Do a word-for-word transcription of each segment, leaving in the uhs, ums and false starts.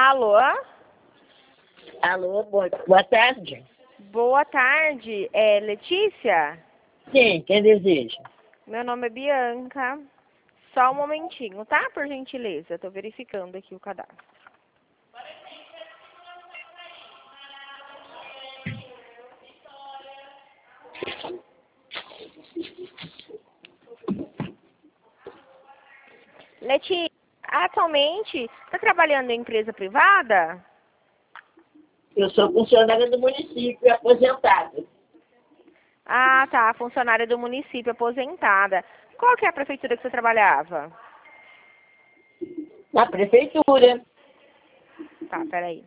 Alô? Alô, boa, boa tarde. Boa tarde. É Letícia? Sim, quem deseja? Meu nome é Bianca. Só um momentinho, tá? Por gentileza. Tô verificando aqui o cadastro. Letícia, atualmente, está trabalhando em empresa privada? Eu sou funcionária do município, aposentada. Ah, tá. Funcionária do município, aposentada. Qual que é a prefeitura que você trabalhava? Na prefeitura. Tá, peraí.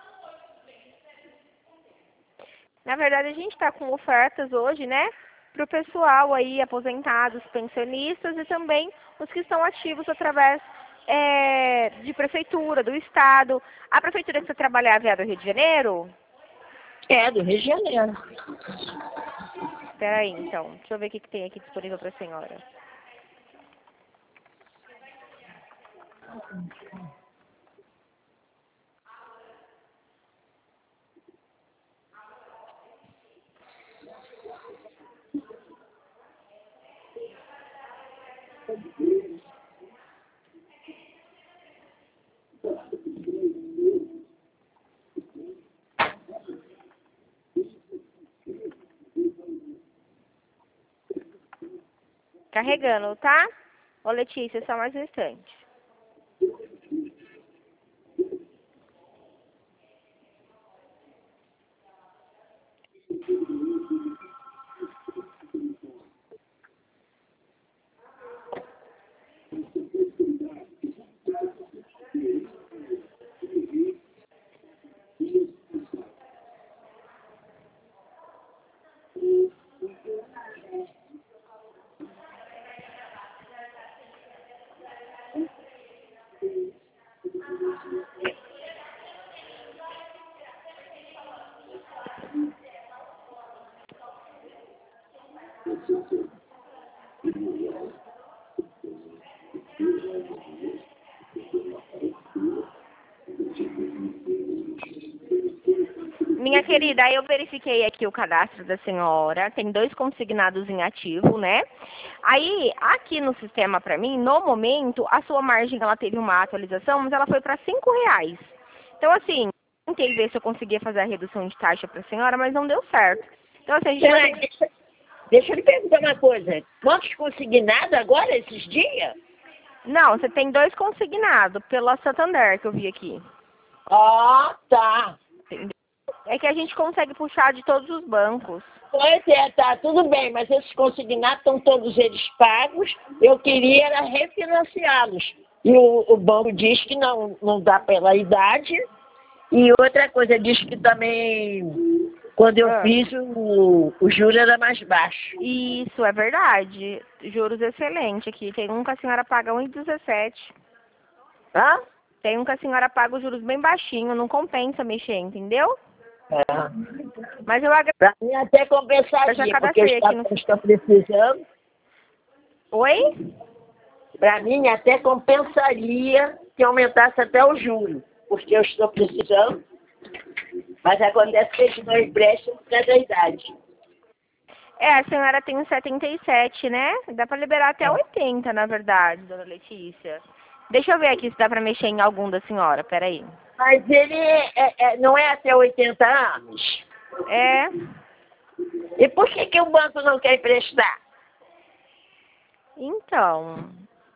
Na verdade, a gente está com ofertas hoje, né? Para o pessoal aí, aposentados, pensionistas e também os que estão ativos através é, de prefeitura, do estado. A prefeitura que você trabalhava é a do Rio de Janeiro? É, do Rio de Janeiro. Espera aí, então. Deixa eu ver o que, que tem aqui disponível para a senhora. Carregando, tá? Ô, Letícia, só mais um instante. Minha querida, aí eu verifiquei aqui o cadastro da senhora, tem dois consignados em ativo, né? Aí, aqui no sistema para mim, no momento, a sua margem, ela teve uma atualização, mas ela foi para cinco reais. Então, assim, tentei ver se eu conseguia fazer a redução de taxa para a senhora, mas não deu certo. Então, assim, a gente vai Peraí, ter que... deixa, deixa eu lhe perguntar uma coisa. Quantos consignados agora, esses dias? Não, você tem dois consignados pela Santander que eu vi aqui. Ah, tá. Entendeu? É que a gente consegue puxar de todos os bancos. Pois é, tá, tudo bem, mas esses consignados estão todos eles pagos. Eu queria era refinanciá-los. E o, o banco diz que não, não dá pela idade. E outra coisa, diz que também, quando eu Ah. fiz, o, o juro era mais baixo. Isso, é verdade. Juros excelente aqui. Tem um que a senhora paga um vírgula dezessete. Hã? Tem um que a senhora paga os juros bem baixinho, não compensa mexer, entendeu? É. Mas eu agradeço. Para mim até Eu já compensaria, porque cadastrei eu aqui no estou sistema. precisando. Oi? Para mim até compensaria que aumentasse até o juro, porque eu estou precisando. Mas acontece que eles não emprestam por causa da idade. É, a senhora tem uns setenta e sete, né? Dá pra liberar até oitenta, na verdade, dona Letícia. Deixa eu ver aqui se dá pra mexer em algum da senhora, peraí. Mas ele é, é, não é até oitenta anos. É, E por que, que o banco não quer emprestar? então...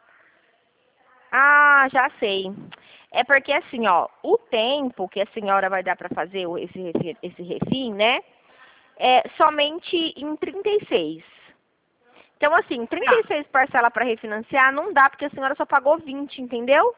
Ah, já sei. É porque assim, ó, o tempo que a senhora vai dar pra fazer o- esse, refi- esse refim, né? É somente em trinta e seis. Então, assim, trinta e seis parcela para refinanciar não dá, porque a senhora só pagou vinte, entendeu?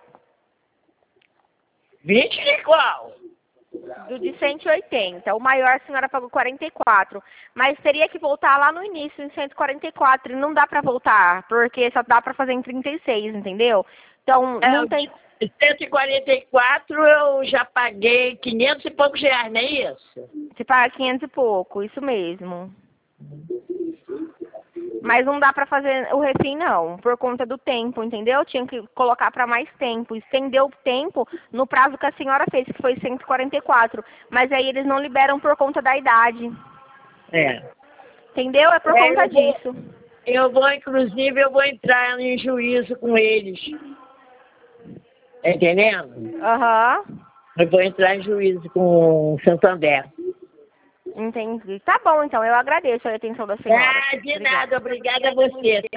vinte de qual? Do de cento e oitenta. O maior a senhora pagou quarenta e quatro. Mas teria que voltar lá no início, em cento e quarenta e quatro. E não dá para voltar, porque só dá para fazer em trinta e seis, entendeu? Então, É, não o tem... de cento e quarenta e quatro eu já paguei quinhentos e poucos reais, não é isso? Você paga quinhentos e pouco, isso mesmo. Mas não dá pra fazer o refim não, por conta do tempo, entendeu? Tinha que colocar pra mais tempo, estendeu o tempo no prazo que a senhora fez, que foi cento e quarenta e quatro. Mas aí eles não liberam por conta da idade. É. Entendeu? É por É, conta eu vou, disso. eu vou, inclusive, eu vou entrar em juízo com eles. Tá entendendo? Aham. Eu vou entrar em juízo com o Santander. Entendi. Tá bom, então. Eu agradeço a atenção da senhora. Ah, de Obrigada. nada. Obrigada a você.